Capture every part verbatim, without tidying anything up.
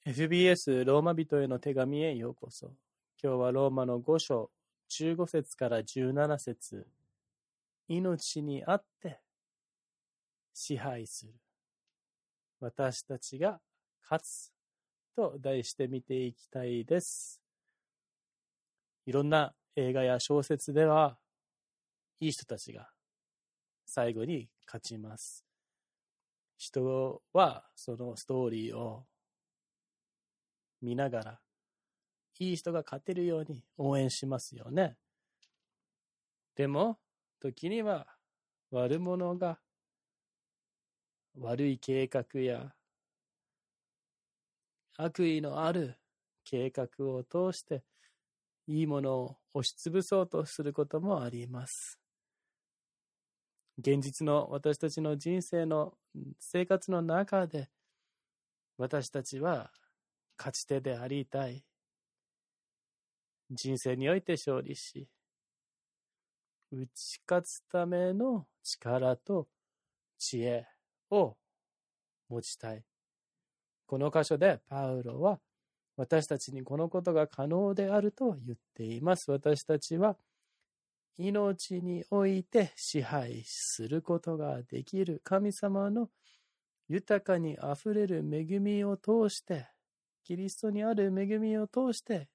エフビーエス ローマ人への手紙へようこそ。今日はローマのご章じゅうご節からじゅうなな節。命にあって支配する。私たちが勝つと題して見ていきたいです。いろんな映画や小説ではいい人たちが最後に勝ちます。人はそのストーリーを見ながらいい人が勝てるように応援しますよね。でも時には悪者が悪い計画や悪意のある計画を通していいものを押しつぶそうとすることもあります。現実の私たちの人生の生活の中で私たちは勝ち手でありたい。人生において勝利し、打ち勝つための力と知恵を持ちたい。この箇所でパウロは私たちにこのことが可能であると言っています。私たちは命において支配することができる神様の豊かにあふれる恵みを通して、キリストにある恵みを通して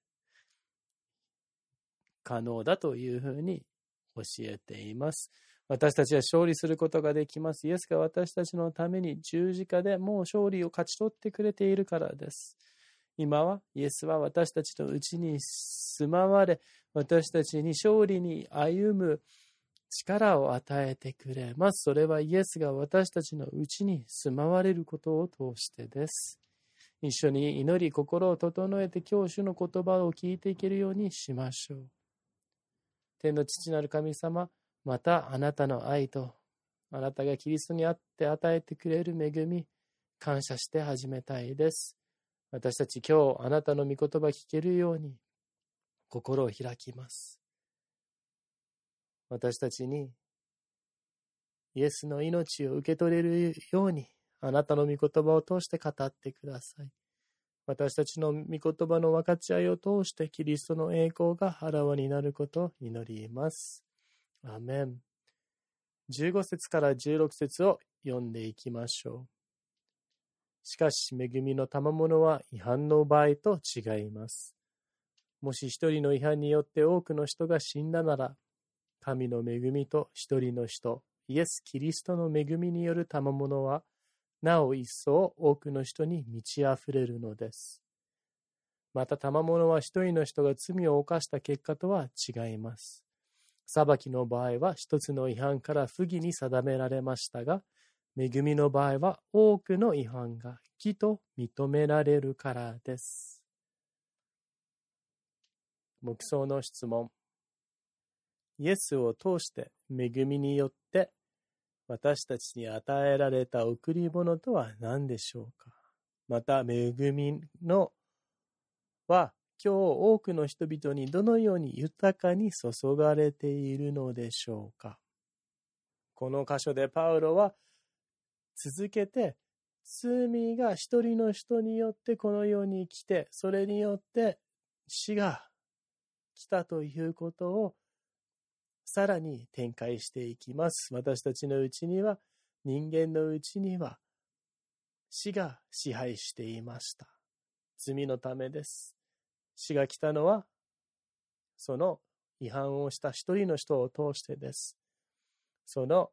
可能だというふうに教えています。私たちは勝利することができます。イエスが私たちのために十字架でもう勝利を勝ち取ってくれているからです。今はイエスは私たちのうちに住まわれ、私たちに勝利に歩む力を与えてくれます。それはイエスが私たちのうちに住まわれることを通してです。一緒に祈り、心を整えて今日主の言葉を聞いていけるようにしましょう。天の父なる神様、またあなたの愛と、あなたがキリストにあって与えてくれる恵み、感謝して始めたいです。私たち今日あなたの御言葉聞けるように心を開きます。私たちにイエスの命を受け取れるようにあなたの御言葉を通して語ってください。私たちの御言葉の分かち合いを通してキリストの栄光があらわになることを祈ります。アメン。じゅうご節からじゅうろく節を読んでいきましょう。しかし恵みの賜物は違反の場合と違います。もし一人の違反によって多くの人が死んだなら、神の恵みと一人の人、イエス・キリストの恵みによる賜物は、なお一層多くの人に満ち溢れるのです。また賜物は一人の人が罪を犯した結果とは違います。裁きの場合は一つの違反から不義に定められましたが、恵みの場合は多くの違反が義と認められるからです。黙想の質問。イエスを通して恵みによって私たちに与えられた贈り物とは何でしょうか。また恵みのは今日多くの人々にどのように豊かに注がれているのでしょうか。この箇所でパウロは続けて罪が一人の人によってこの世に来て、それによって死が来たということをさらに展開していきます。私たちのうちには、人間のうちには死が支配していました。罪のためです。死が来たのはその違反をした一人の人を通してです。その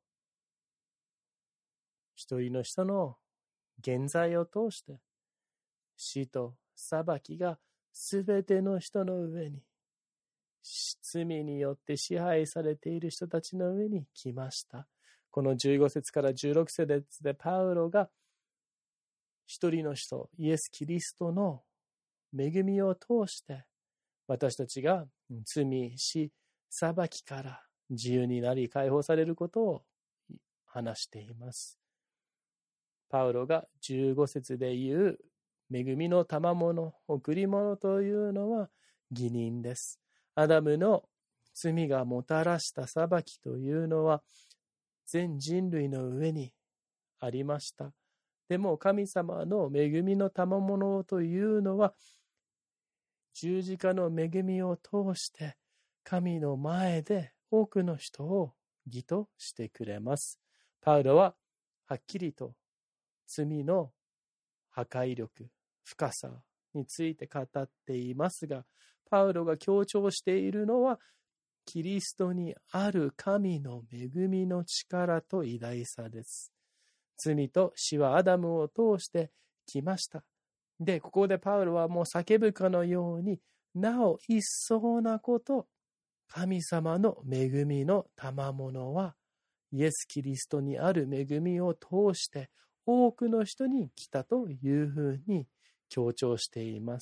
一人の人の現在を通して死と裁きがすべての人の上に、罪によって支配されている人たちの上に来ました。このじゅうご節からじゅうろく節でパウロが一人の人、イエス・キリストの恵みを通して私たちが罪、死、裁きから自由になり解放されることを話しています。パウロがじゅうご節で言う恵みの賜物、贈り物というのは義人です。アダムの罪がもたらした裁きというのは全人類の上にありました。 でも神様の恵みの賜物というのは、十字架の恵みを通して神の前で多くの人を義としてくれます。パウロははっきりと罪の破壊力、深さについて語っていますが、パウロが強調しているのは、キリストにある神の恵みの力と偉大さです。罪と死はアダムを通してきました。で、ここでパウロはもう叫ぶかのように、なお一層なこと、神様の恵みの賜物は、イエス・キリストにある恵みを通して多くの人に来たというふうに強調しています。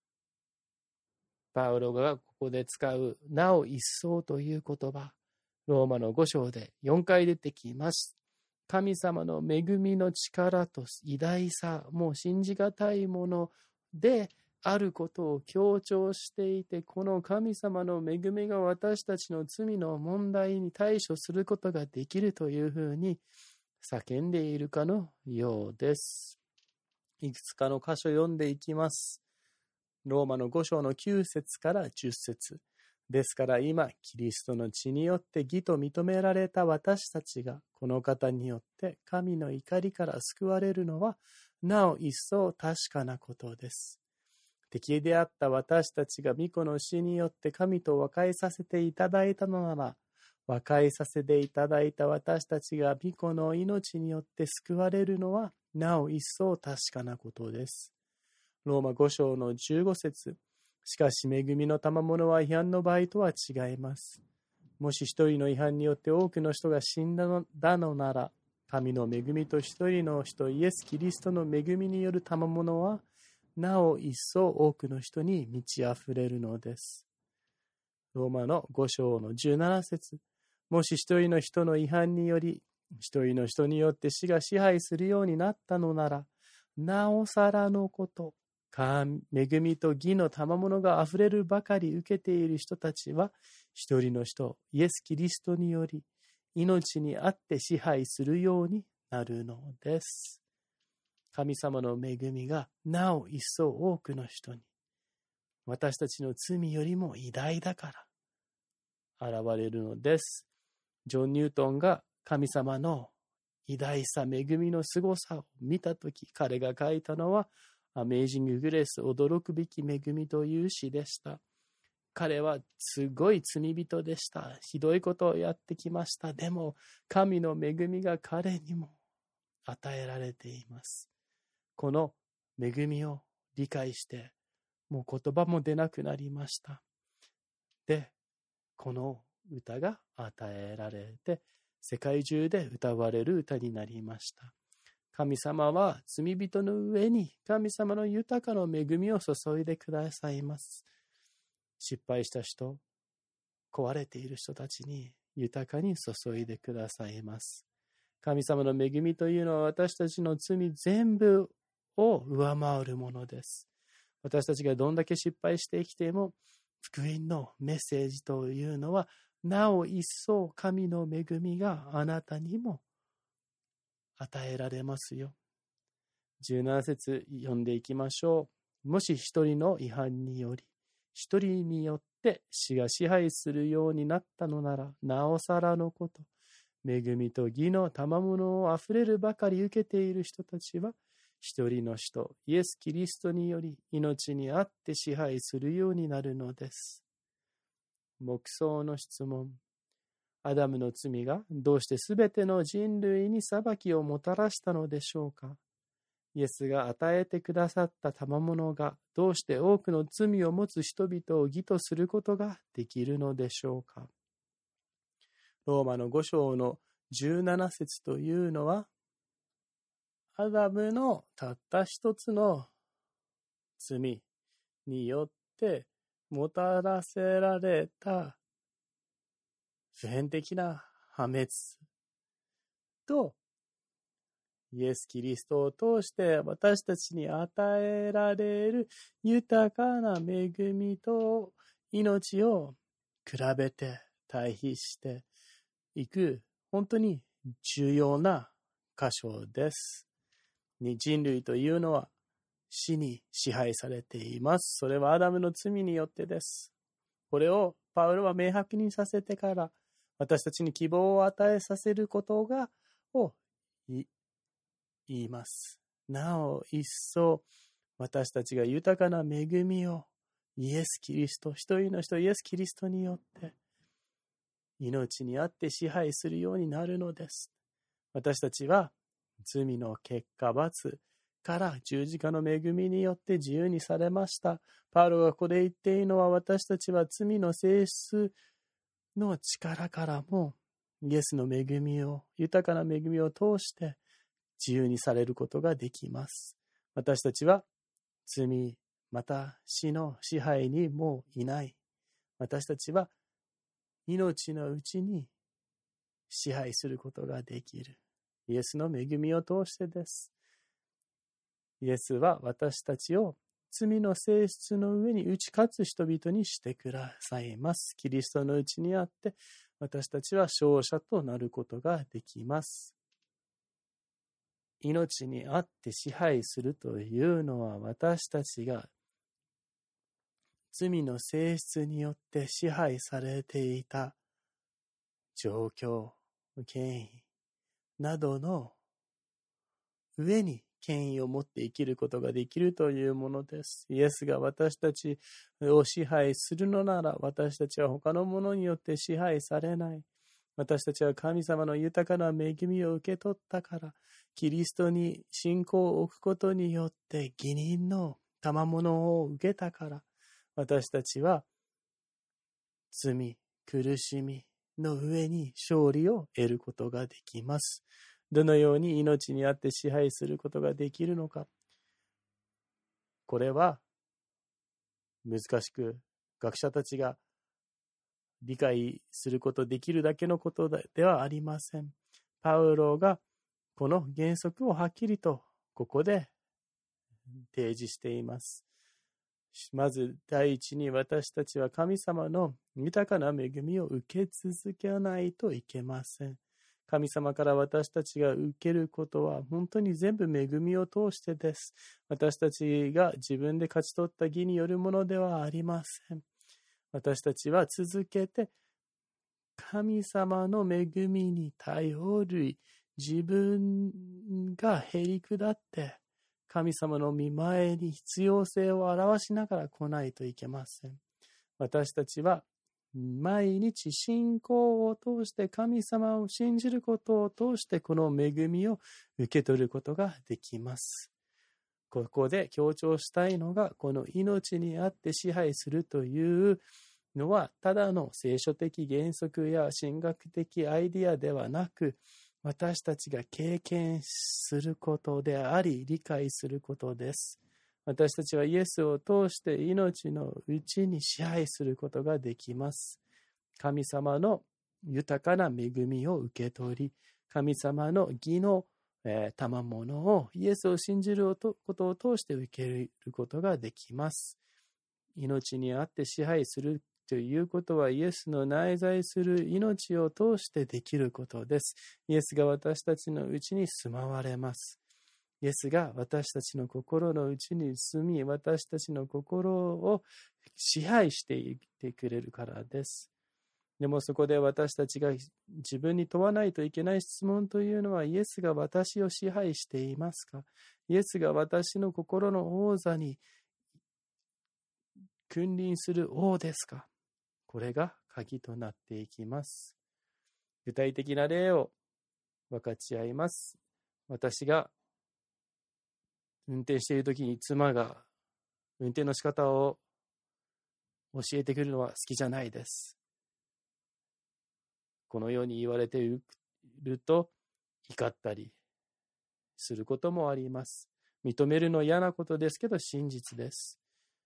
パウロがここで使うなお一層という言葉、ローマのご章でよんかい出てきます。神様の恵みの力と偉大さ、もう信じがたいものであることを強調していて、この神様の恵みが私たちの罪の問題に対処することができるというふうに叫んでいるかのようです。いくつかの箇所読んでいきます。ローマのご章のきゅう節からじゅっ節。ですから今、キリストの血によって義と認められた私たちが、この方によって神の怒りから救われるのは、なお一層確かなことです。敵であった私たちが御子の死によって神と和解させていただいたのなら、和解させていただいた私たちが御子の命によって救われるのは、なお一層確かなことです。ローマご章のじゅうご節。しかし恵みの賜物は違反の場合とは違います。もし一人の違反によって多くの人が死んだのなら、神の恵みと一人の人イエス・キリストの恵みによる賜物は、なお一層多くの人に満ち溢れるのです。ローマのご章のじゅうなな節。もし一人の人の違反により、一人の人によって死が支配するようになったのなら、なおさらのこと、恵みと義の賜物があふれるばかり受けている人たちは、一人の人、イエス・キリストにより、命にあって支配するようになるのです。神様の恵みがなお一層多くの人に、私たちの罪よりも偉大だから現れるのです。ジョン・ニュートンが神様の偉大さ、恵みの凄さを見たとき、彼が書いたのは、アメイジング・グレース、驚くべき恵みという詩でした。彼はすごい罪人でした。ひどいことをやってきました。でも、神の恵みが彼にも与えられています。この恵みを理解して、もう言葉も出なくなりました。で、この歌が与えられて、世界中で歌われる歌になりました。神様は罪人の上に神様の豊かな恵みを注いでくださいます。失敗した人、壊れている人たちに豊かに注いでくださいます。神様の恵みというのは私たちの罪全部を上回るものです。私たちがどんだけ失敗して生きても、福音のメッセージというのは、なお一層神の恵みがあなたにも与えられますよ。じゅうなな節読んでいきましょう。もし一人の違反により、一人によって死が支配するようになったのなら、なおさらのこと、恵みと義の賜物をあふれるばかり受けている人たちは、一人の人、イエス・キリストにより命にあって支配するようになるのです。黙想の質問。アダムの罪がどうしてすべての人類に裁きをもたらしたのでしょうか。イエスが与えてくださった賜物がどうして多くの罪を持つ人々を義とすることができるのでしょうか。ローマのご章のじゅうなな節というのは、アダムのたった一つの罪によってもたらせられた普遍的な破滅と、イエス・キリストを通して私たちに与えられる豊かな恵みと命を比べて対比していく、本当に重要な箇所です。 人類というのは死に支配されています。それはアダムの罪によってです。これをパウロは明白にさせてから、私たちに希望を与えさせることがを言います。なお一層、私たちが豊かな恵みをイエス・キリスト、一人の人イエス・キリストによって命にあって支配するようになるのです。私たちは罪の結果罰から十字架の恵みによって自由にされました。パウロがここで言っているのは、私たちは罪の性質の力からもイエスの恵みを、豊かな恵みを通して自由にされることができます。私たちは罪、また死の支配にもういない。私たちは命のうちに支配することができる。イエスの恵みを通してです。イエスは私たちを罪の性質の上に打ち勝つ人々にしてくださいます。キリストのうちにあって私たちは勝者となることができます。命にあって支配するというのは、私たちが罪の性質によって支配されていた状況、権威などの上に権威を持って生きることができるというものです。イエスが私たちを支配するのなら、私たちは他のものによって支配されない。私たちは神様の豊かな恵みを受け取ったから、キリストに信仰を置くことによって義人の賜物を受けたから、私たちは罪、苦しみの上に勝利を得ることができます。どのように命にあって支配することができるのか。これは難しく、学者たちが理解することできるだけのことではありません。パウロがこの原則をはっきりとここで提示しています。まず第一に、私たちは神様の豊かな恵みを受け続けないといけません。神様から私たちが受けることは本当に全部恵みを通してです。私たちが自分で勝ち取った義によるものではありません。私たちは続けて神様の恵みに頼り、自分がへり下って神様の御前に必要性を表しながら来ないといけません。私たちは毎日信仰を通して神様を信じることを通してこの恵みを受け取ることができます。ここで強調したいのが、この命にあって支配するというのはただの聖書的原則や神学的アイディアではなく、私たちが経験することであり理解することです。私たちはイエスを通して命のうちに支配することができます。神様の豊かな恵みを受け取り、神様の義の、えー、賜物をイエスを信じることを通して受けることができます。命にあって支配するということは、イエスの内在する命を通してできることです。イエスが私たちのうちに住まわれます。イエスが私たちの心の内に住み、私たちの心を支配していてくれるからです。でもそこで私たちが自分に問わないといけない質問というのは、イエスが私を支配していますか？イエスが私の心の王座に君臨する王ですか？これが鍵となっていきます。具体的な例を分かち合います。私が運転しているときに妻が運転の仕方を教えてくるのは好きじゃないです。このように言われていると怒ったりすることもあります。認めるの嫌なことですけど真実です。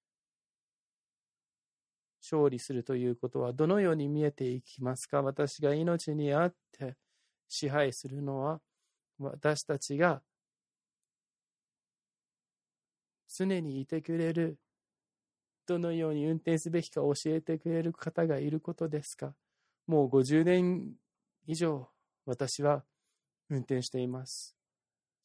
勝利するということはどのように見えていきますか？私が命にあって支配するのは、私たちが常にいてくれる、どのように運転すべきか教えてくれる方がいることですか？もうごじゅうねん以上私は運転しています。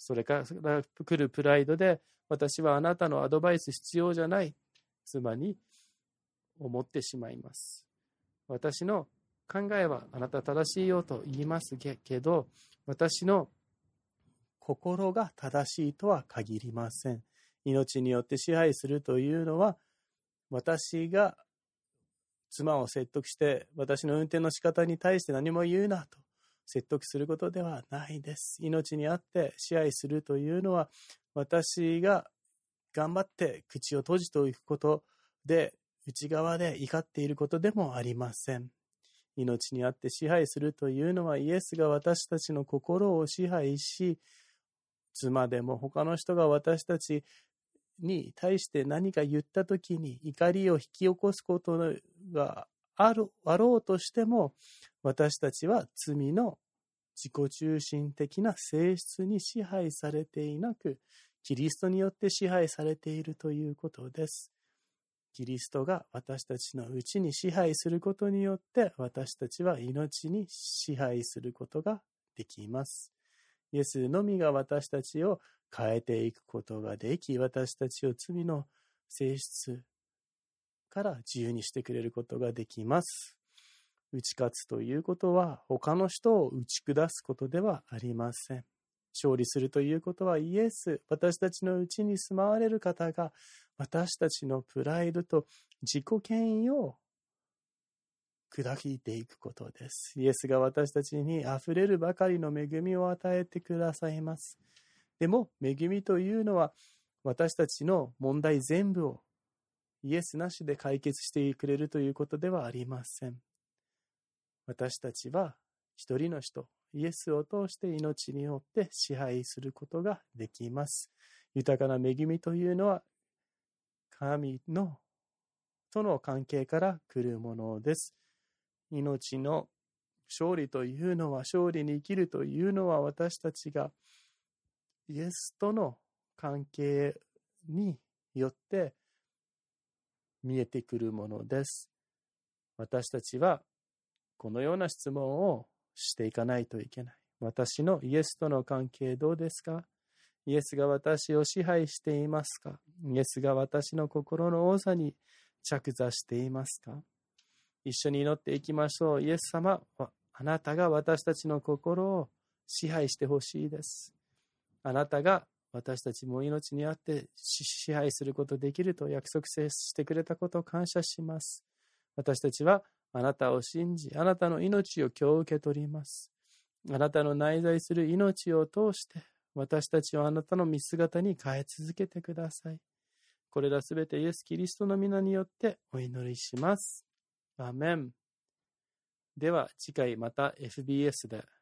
それから来るプライドで、私はあなたのアドバイス必要じゃない、妻に思ってしまいます。私の考えはあなた正しいよと言いますけど、私の心が正しいとは限りません。命によって支配するというのは、私が妻を説得して私の運転の仕方に対して何も言うなと説得することではないです。命にあって支配するというのは、私が頑張って口を閉じておくことで、内側で怒っていることでもありません。命にあって支配するというのは、イエスが私たちの心を支配し、妻でも他の人が私たちに対して何か言ったときに怒りを引き起こすことがある、あろうとしても、私たちは罪の自己中心的な性質に支配されていなく、キリストによって支配されているということです。キリストが私たちのうちに支配することによって、私たちは命に支配することができます。イエスのみが私たちを変えていくことができ、私たちを罪の性質から自由にしてくれることができます。打ち勝つということは、他の人を打ち下すことではありません。勝利するということは、イエス、私たちのうちに住まわれる方が、私たちのプライドと自己権威を砕いていくことです。イエスが私たちにあふれるばかりの恵みを与えてくださいます。でも、恵みというのは、私たちの問題全部をイエスなしで解決してくれるということではありません。私たちは一人の人、イエスを通して命によって支配することができます。豊かな恵みというのは、神のとの関係から来るものです。命の勝利というのは、勝利に生きるというのは、私たちがイエスとの関係によって見えてくるものです。私たちはこのような質問をしていかないといけない。私のイエスとの関係どうですか？イエスが私を支配していますか？イエスが私の心の王座に着座していますか？一緒に祈っていきましょう。イエス様、あなたが私たちの心を支配してほしいです。あなたが私たちも命にあって支配することできると約束してくれたことを感謝します。私たちはあなたを信じ、あなたの命を今日受け取ります。あなたの内在する命を通して、私たちをあなたの見姿に変え続けてください。これらすべてイエス・キリストの皆によってお祈りします。アーメン。では次回また エフビーエス で。